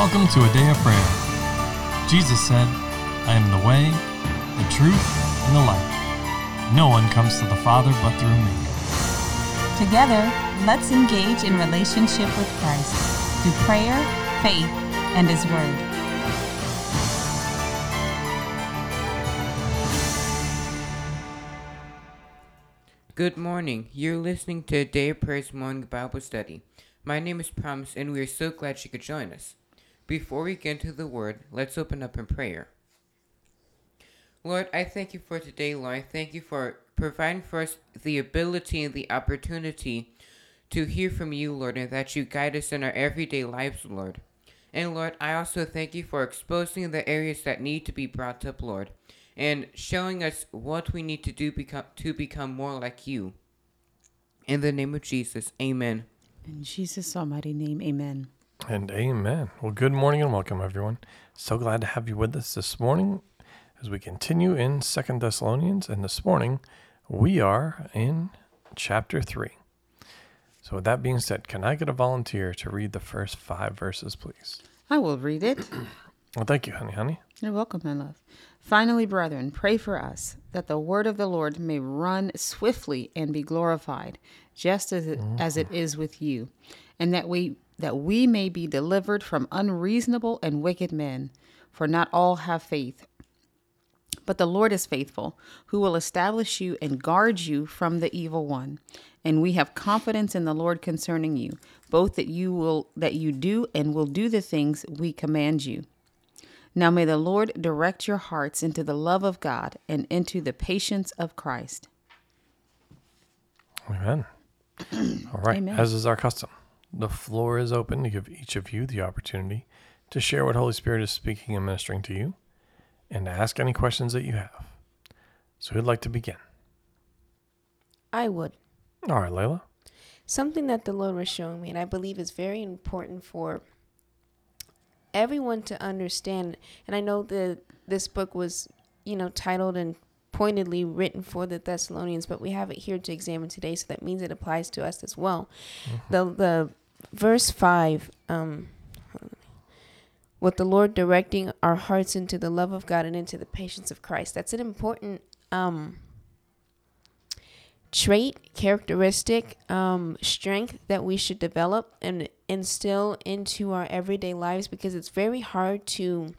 Welcome to a day of prayer. Jesus said, I am the way, the truth, and the life. No one comes to the Father but through me. Together, let's engage in relationship with Christ through prayer, faith, and His Word. Good morning. You're listening to a Day of Prayer's morning Bible study. My name is Promise, and we are so glad you could join us. Before we get into the Word, let's open up in prayer. Lord, I thank you for today, Lord. I thank you for providing for us the ability and the opportunity to hear from you, Lord, and that you guide us in our everyday lives, Lord. And Lord, I also thank you for exposing the areas that need to be brought up, Lord, and showing us what we need to do to become more like you. In the name of Jesus, amen. In Jesus' almighty name, amen. And amen. Well, good morning and welcome, everyone. So glad to have you with us this morning as we continue in 2 Thessalonians. And this morning, we are in chapter 3. So with that being said, can I get a volunteer to read the first 5 verses, please? I will read it. Well, thank you, honey. You're welcome, my love. Finally, brethren, pray for us, that the word of the Lord may run swiftly and be glorified, just as it is with you, and that we may be delivered from unreasonable and wicked men, for not all have faith. But the Lord is faithful, who will establish you and guard you from the evil one. And we have confidence in the Lord concerning you, both that you do and will do the things we command you. Now may the Lord direct your hearts into the love of God and into the patience of Christ. Amen. All right. Amen. As is our custom, the floor is open to give each of you the opportunity to share what Holy Spirit is speaking and ministering to you, and to ask any questions that you have. So who'd like to begin? I would. All right, Layla. Something that the Lord was showing me, and I believe is very important for everyone to understand. And I know that this book was, titled and pointedly written for the Thessalonians, but we have it here to examine today, so that means it applies to us as well. Mm-hmm. The verse 5, with the Lord directing our hearts into the love of God and into the patience of Christ. That's an important trait, characteristic, strength that we should develop and instill into our everyday lives, because it's very hard to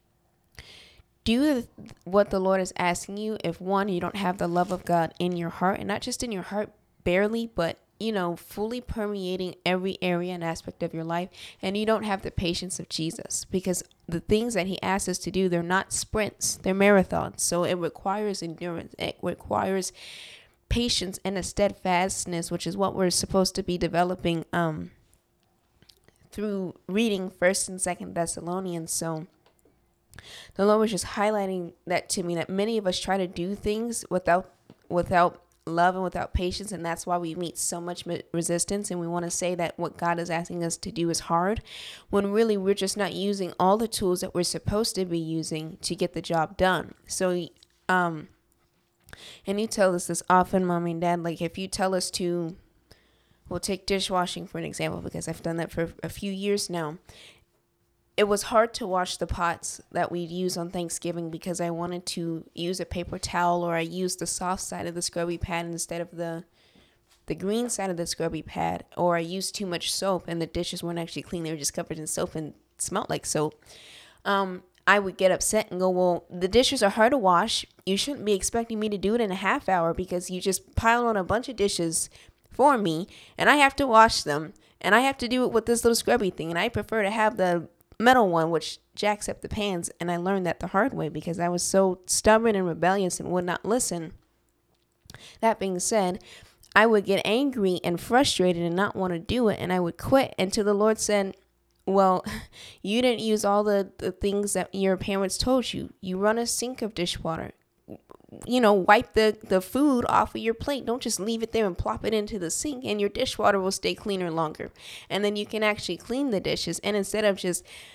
do what the Lord is asking you if, one, you don't have the love of God in your heart, and not just in your heart barely, but fully permeating every area and aspect of your life, and you don't have the patience of Jesus, because the things that He asks us to do, they're not sprints, they're marathons. So it requires endurance, it requires patience and a steadfastness, which is what we're supposed to be developing through reading 1st and 2nd Thessalonians. So the Lord was just highlighting that to me, that many of us try to do things without love and without patience, and that's why we meet so much resistance, and we want to say that what God is asking us to do is hard, when really we're just not using all the tools that we're supposed to be using to get the job done. So and you tell us this often, Mommy and Dad, like if you tell us to, we'll take dishwashing for an example, because I've done that for a few years now. It was hard to wash the pots that we'd use on Thanksgiving, because I wanted to use a paper towel, or I used the soft side of the scrubby pad instead of the green side of the scrubby pad, or I used too much soap and the dishes weren't actually clean. They were just covered in soap and smelled like soap. I would get upset and go, well, the dishes are hard to wash. You shouldn't be expecting me to do it in a half hour, because you just piled on a bunch of dishes for me and I have to wash them, and I have to do it with this little scrubby thing. And I prefer to have the metal one, which jacks up the pans. And I learned that the hard way, because I was so stubborn and rebellious and would not listen. That being said, I would get angry and frustrated and not want to do it, and I would quit until the Lord said, well, you didn't use all the things that your parents told you. You run a sink of dishwater. Wipe the food off of your plate. Don't just leave it there and plop it into the sink, and your dishwater will stay cleaner longer. And then you can actually clean the dishes. And instead of just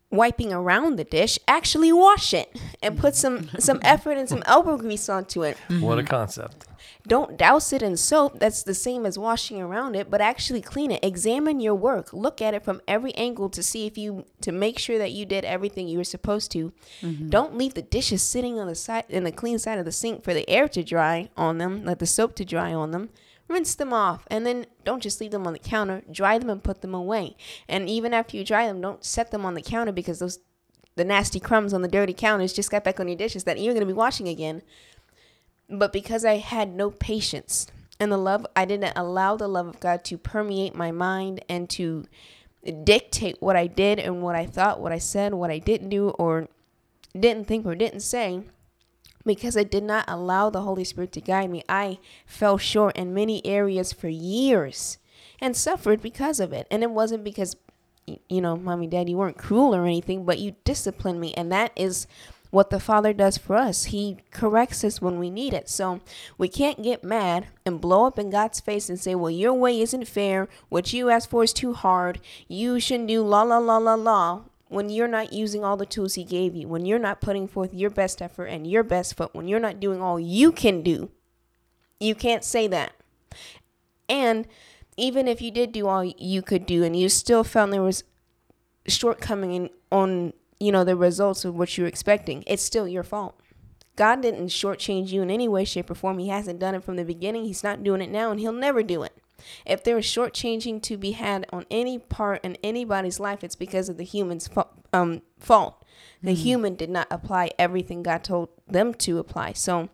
wiping around the dish, actually wash it and put some effort and some elbow grease onto it. What a concept. Don't douse it in soap. That's the same as washing around it, but actually clean it. Examine your work. Look at it from every angle to make sure that you did everything you were supposed to. Don't leave the dishes sitting on the side, in the clean side of the sink for the air to dry on them, let the soap to dry on them. Rinse them off, and then don't just leave them on the counter. Dry them and put them away. And even after you dry them, don't set them on the counter, because the nasty crumbs on the dirty counters just got back on your dishes that you're going to be washing again. But because I had no patience and I didn't allow the love of God to permeate my mind and to dictate what I did and what I thought, what I said, what I didn't do or didn't think or didn't say, because I did not allow the Holy Spirit to guide me, I fell short in many areas for years and suffered because of it. And it wasn't because, Mommy, Dad, you weren't cruel or anything, but you disciplined me. And that is what the Father does for us. He corrects us when we need it. So we can't get mad and blow up in God's face and say, well, your way isn't fair. What you asked for is too hard. You shouldn't do la, la, la, la, la. When you're not using all the tools he gave you, when you're not putting forth your best effort and your best foot, when you're not doing all you can do, you can't say that. And even if you did do all you could do and you still found there was shortcoming on the results of what you're expecting, it's still your fault. God didn't shortchange you in any way, shape, or form. He hasn't done it from the beginning. He's not doing it now, and he'll never do it. If there is shortchanging to be had on any part in anybody's life, it's because of the human's fault. The human did not apply everything God told them to apply. So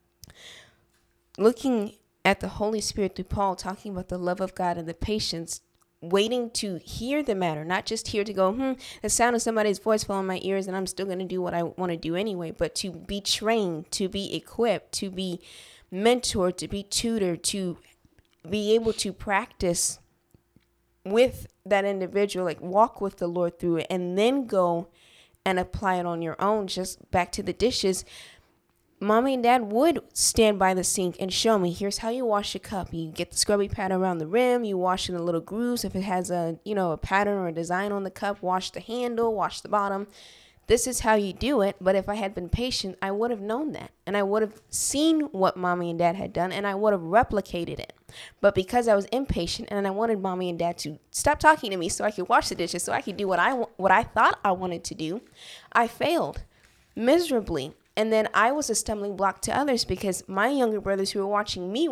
looking at the Holy Spirit through Paul, talking about the love of God and the patience, waiting to hear the matter, not just hear to go, the sound of somebody's voice fell in my ears and I'm still going to do what I want to do anyway, but to be trained, to be equipped, to be mentored, to be tutored, to be able to practice with that individual, like walk with the Lord through it, and then go and apply it on your own. Just back to the dishes. Mommy and Dad would stand by the sink and show me, here's how you wash a cup. You get the scrubby pad around the rim, you wash in the little grooves. If it has a pattern or a design on the cup, wash the handle, wash the bottom. This is how you do it. But if I had been patient, I would have known that. And I would have seen what Mommy and Dad had done, and I would have replicated it. But because I was impatient and I wanted Mommy and Dad to stop talking to me so I could wash the dishes, so I could do what I thought I wanted to do, I failed miserably. And then I was a stumbling block to others, because my younger brothers who were watching me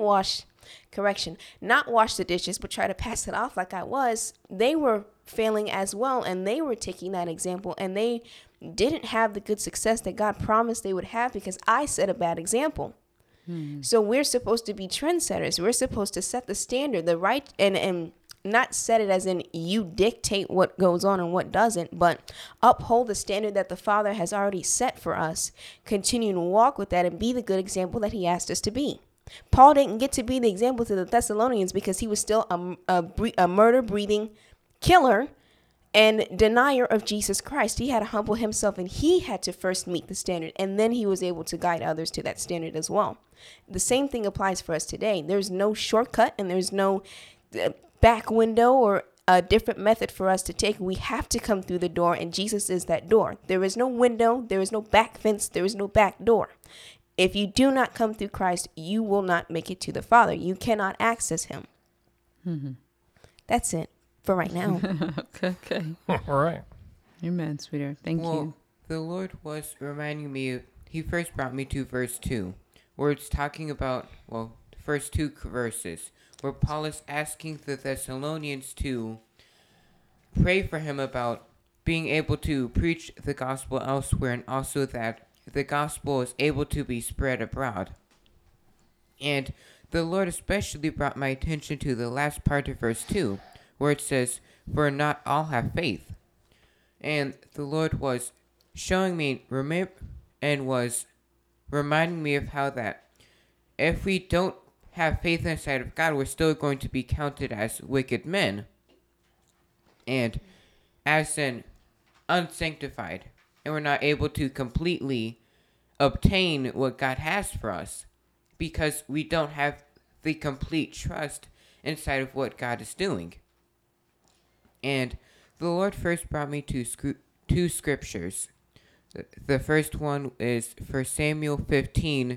not wash the dishes, but try to pass it off like I was, they were failing as well. And they were taking that example, and they didn't have the good success that God promised they would have, because I set a bad example. So we're supposed to be trendsetters. We're supposed to set the standard, the right, and not set it as in you dictate what goes on and what doesn't, but uphold the standard that the Father has already set for us. Continue to walk with that and be the good example that he asked us to be. Paul didn't get to be the example to the Thessalonians because he was still a murder-breathing killer and denier of Jesus Christ. He had to humble himself, and he had to first meet the standard, and then he was able to guide others to that standard as well. The same thing applies for us today. There's no shortcut, and there's no back window or a different method for us to take. We have to come through the door, and Jesus is that door. There is no window, there is no back fence, there is no back door. If you do not come through Christ, you will not make it to the Father. You cannot access him. That's it for right now. Okay. All right. Amen, sweetheart. Thank you. The Lord was reminding me he first brought me to verse 2, where it's talking about, the first two verses, where Paul is asking the Thessalonians to pray for him about being able to preach the gospel elsewhere, and also that the gospel is able to be spread abroad. And the Lord especially brought my attention to the last part of verse 2, where it says, "For not all have faith." And the Lord was showing me, and was reminding me of how that if we don't have faith inside of God, we're still going to be counted as wicked men, and as in unsanctified, and we're not able to completely obtain what God has for us because we don't have the complete trust inside of what God is doing. And the Lord first brought me to two scriptures. The first one is 1 Samuel 15,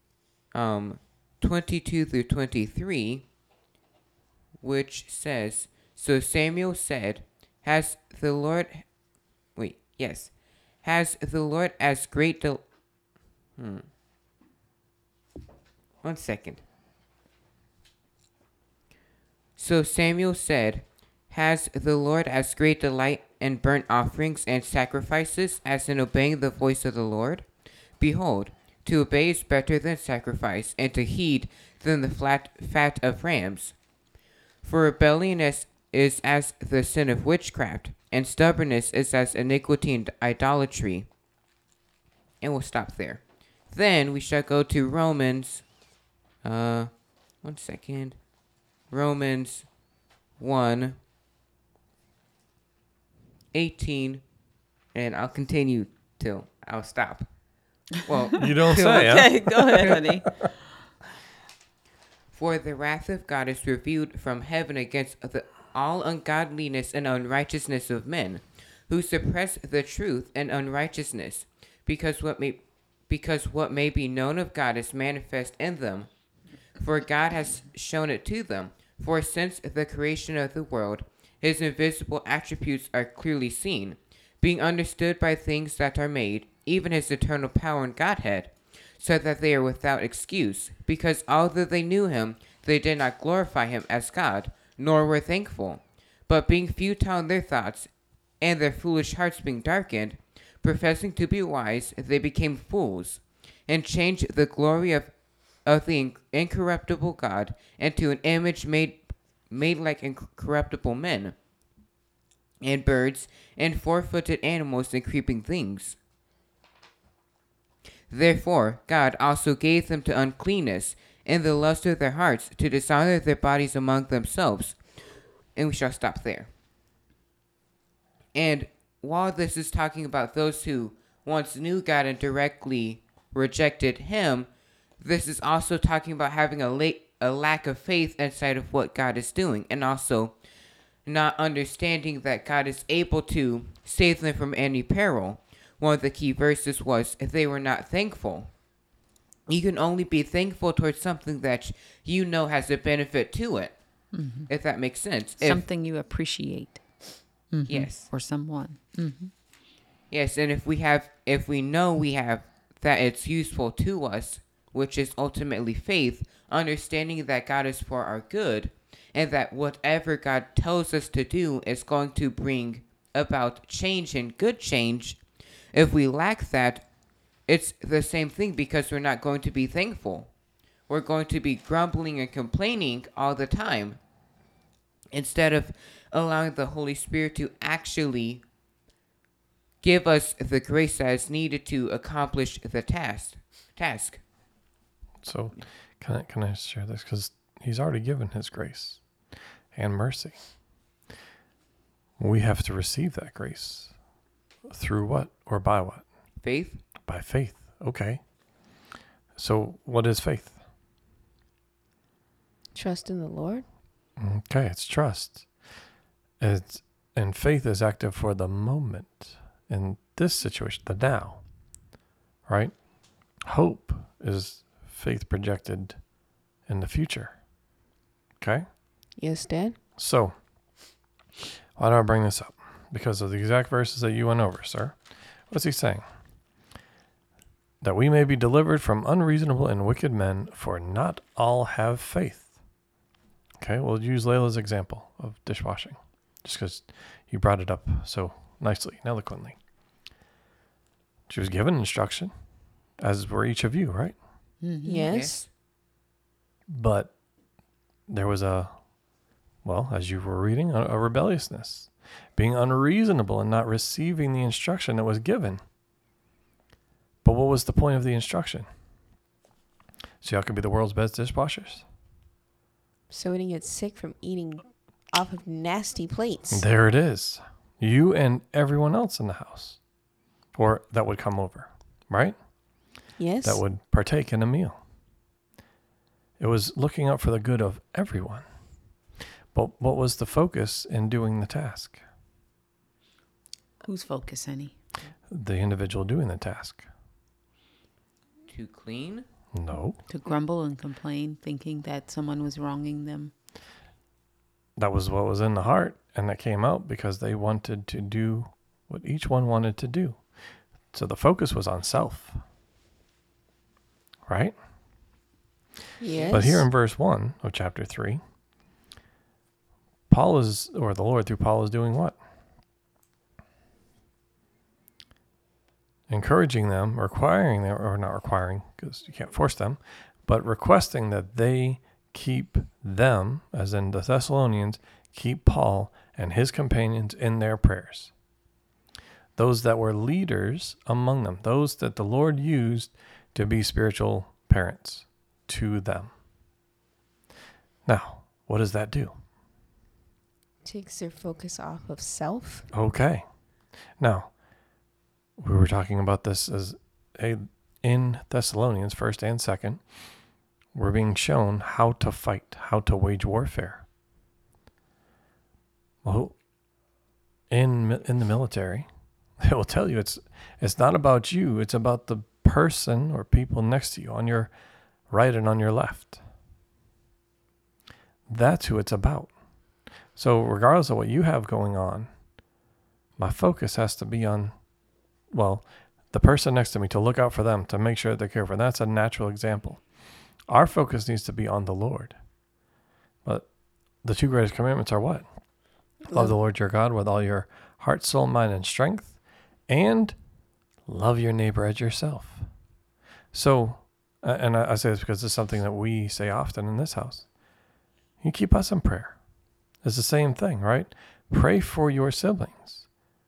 22 through 23, which says, "So Samuel said, Has the Lord as great One second. So Samuel said, Has the Lord as great delight in burnt offerings and sacrifices as in obeying the voice of the Lord? Behold, to obey is better than sacrifice, and to heed than the fat of rams. For rebellion is as the sin of witchcraft, and stubbornness is as iniquity and idolatry." And we'll stop there. Then we shall go to Romans, Romans 1:18, and I'll continue till I'll stop. Well, You don't say, huh? Okay, go ahead, honey. "For the wrath of God is revealed from heaven against all ungodliness and unrighteousness of men, who suppress the truth and unrighteousness, because what may be known of God is manifest in them. For God has shown it to them. For since the creation of the world, his invisible attributes are clearly seen, being understood by things that are made, even his eternal power and Godhead, so that they are without excuse, because although they knew him, they did not glorify him as God, nor were thankful. But being futile in their thoughts, and their foolish hearts being darkened, professing to be wise, they became fools, and changed the glory of the incorruptible God into an image made like incorruptible men, and birds, and four-footed animals, and creeping things. Therefore God also gave them to uncleanness in the lust of their hearts, to dishonor their bodies among themselves." And we shall stop there. And while this is talking about those who once knew God and directly rejected him, this is also talking about having a lack of faith inside of what God is doing, and also not understanding that God is able to save them from any peril. One of the key verses was, they were not thankful. You can only be thankful towards something that you know has a benefit to it, if that makes sense. Something you appreciate. Yes. Or someone. Yes, and if we know we have that it's useful to us, which is ultimately faith, understanding that God is for our good, and that whatever God tells us to do is going to bring about change and good change. If we lack that, it's the same thing, because we're not going to be thankful. We're going to be grumbling and complaining all the time, instead of allowing the Holy Spirit to actually give us the grace that is needed to accomplish the task. So can I share this? Because he's already given his grace and mercy. We have to receive that grace. Through what or by what? Faith? By faith. Okay. So what is faith? Trust in the Lord. Okay, it's trust. And faith is active for the moment. In this situation, the now. Right? Hope is faith projected in the future. Okay? Yes, Dad. So, why do I bring this up? Because of the exact verses that you went over, sir. What's he saying? That we may be delivered from unreasonable and wicked men, for not all have faith. Okay, we'll use Layla's example of dishwashing, just because you brought it up so nicely and eloquently. She was given instruction, as were each of you, right? Yes. But there was as you were reading, a rebelliousness. Being unreasonable and not receiving the instruction that was given. But what was the point of the instruction? So y'all can be the world's best dishwashers? So we didn't get sick from eating off of nasty plates. There it is. You and everyone else in the house. Or that would come over, right? Yes. That would partake in a meal. It was looking out for the good of everyone. But what was the focus in doing the task? Whose focus, honey? The individual doing the task. To clean? No. To grumble and complain, thinking that someone was wronging them. That was what was in the heart, and that came out because they wanted to do what each one wanted to do. So the focus was on self. Right? Yes. But here in verse 1 of chapter 3, the Lord through Paul is doing what? Encouraging them, requiring them, or not requiring, because you can't force them, but requesting that they keep them, as in the Thessalonians, keep Paul and his companions in their prayers. Those that were leaders among them, those that the Lord used to be spiritual parents to them. Now, what does that do? Takes their focus off of self. Okay. Now, we were talking about this as in Thessalonians 1st and 2nd. We're being shown how to fight, how to wage warfare. Well, in the military, they will tell you it's not about you. It's about the person or people next to you on your right and on your left. That's who it's about. So regardless of what you have going on, my focus has to be on, the person next to me, to look out for them, to make sure that they're cared for. That's a natural example. Our focus needs to be on the Lord. But the two greatest commandments are what? Love the Lord your God with all your heart, soul, mind, and strength, and love your neighbor as yourself. So, and I say this because it's something that we say often in this house. You keep us in prayer. It's the same thing, right? Pray for your siblings.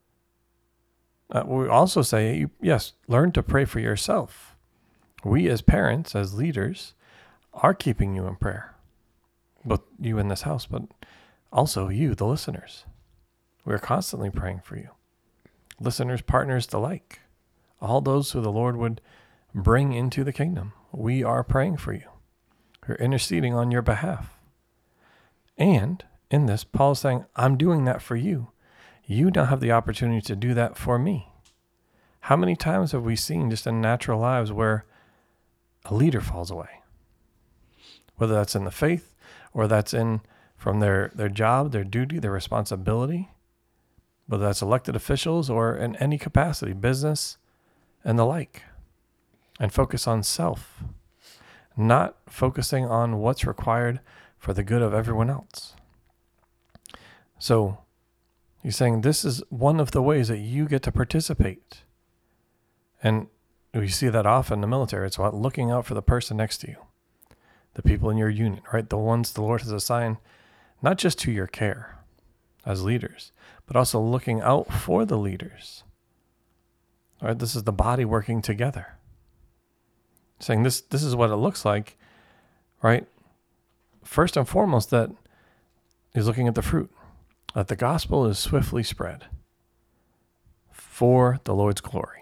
We also say, yes, learn to pray for yourself. We as parents, as leaders, are keeping you in prayer. Both you in this house, but also you, the listeners. We're constantly praying for you. Listeners, partners alike. All those who the Lord would bring into the kingdom. We are praying for you. We're interceding on your behalf. And in this, Paul is saying, I'm doing that for you. You now have the opportunity to do that for me. How many times have we seen just in natural lives where a leader falls away? Whether that's in the faith or that's in from their job, their duty, their responsibility, whether that's elected officials or in any capacity, business and the like. And focus on self, not focusing on what's required for the good of everyone else. So he's saying this is one of the ways that you get to participate. And we see that often in the military. It's about looking out for the person next to you, the people in your unit, right? The ones the Lord has assigned, not just to your care as leaders, but also looking out for the leaders. All right, this is the body working together. Saying this is what it looks like, right? First and foremost, that is looking at the fruit, that the gospel is swiftly spread for the Lord's glory.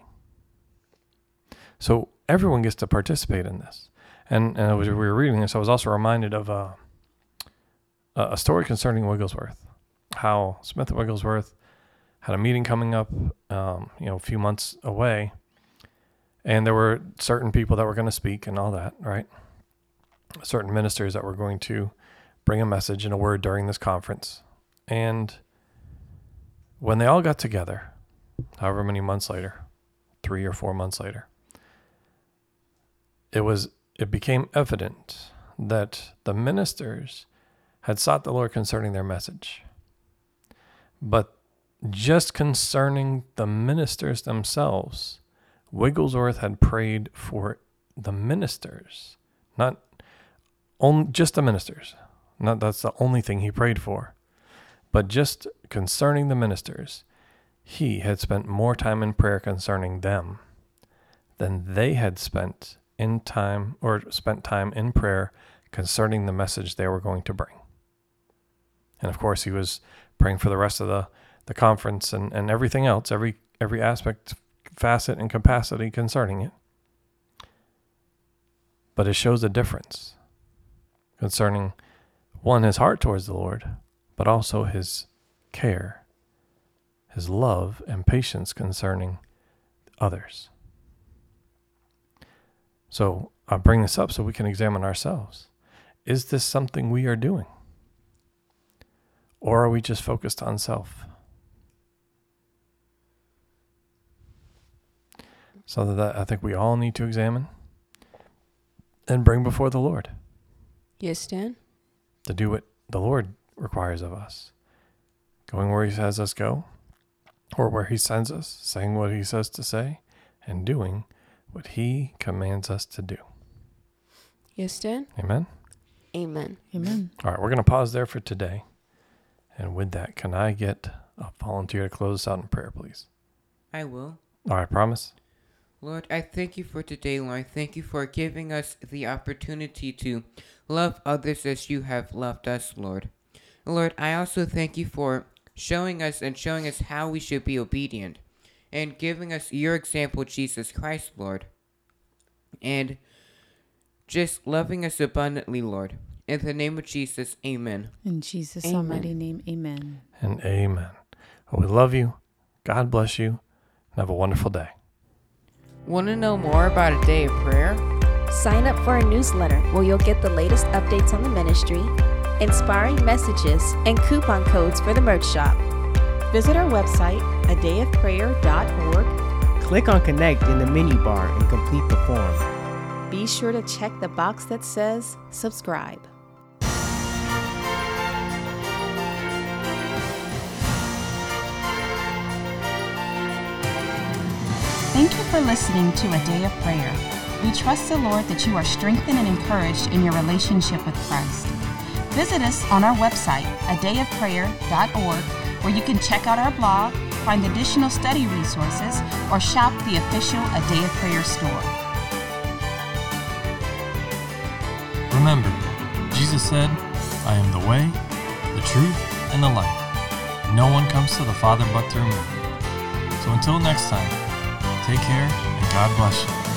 So everyone gets to participate in this. And as we were reading this, I was also reminded of a story concerning Wigglesworth, how Smith Wigglesworth had a meeting coming up, a few months away, and there were certain people that were going to speak and all that, right? Certain ministers that were going to bring a message and a word during this conference. And when they all got together, however many months later, 3 or 4 months later, it became evident that the ministers had sought the Lord concerning their message. But just concerning the ministers themselves, Wigglesworth had prayed for the ministers, not only just the ministers. Not that's the only thing he prayed for, but just concerning the ministers, he had spent more time in prayer concerning them than they had spent time in prayer concerning the message they were going to bring. And of course, he was praying for the rest of the conference and everything else, every aspect, facet, and capacity concerning it. But it shows a difference concerning, one, his heart towards the Lord, but also his care his love and patience concerning others. So I bring this up so we can examine ourselves. Is this something we are doing? Or are we just focused on self? So that I think we all need to examine and bring before the Lord Yes, Dan? to do what the Lord requires of us. Going where he says us go, or where he sends us, saying what he says to say, and doing what he commands us to do. Yes, Dan? Amen? Amen. Amen. All right, we're going to pause there for today. And with that, can I get a volunteer to close us out in prayer, please? I will. All right, promise? Lord, I thank you for today, Lord. Thank you for giving us the opportunity to love others as you have loved us, Lord. Lord, I also thank you for showing us how we should be obedient and giving us your example, Jesus Christ, Lord. And just loving us abundantly, Lord. In the name of Jesus, amen. In Jesus' Amen. almighty name, amen. And amen. Well, we love you. God bless you. And have a wonderful day. Want to know more about a day of prayer? Sign up for our newsletter where you'll get the latest updates on the ministry, inspiring messages, and coupon codes for the merch shop. Visit our website, adayofprayer.org. Click on Connect in the menu bar and complete the form. Be sure to check the box that says subscribe. Thank you for listening to A Day of Prayer. We trust the Lord that you are strengthened and encouraged in your relationship with Christ. Visit us on our website, adayofprayer.org, where you can check out our blog, find additional study resources, or shop the official A Day of Prayer store. Remember, Jesus said, I am the way, the truth, and the life. No one comes to the Father but through me. So until next time, take care and God bless you.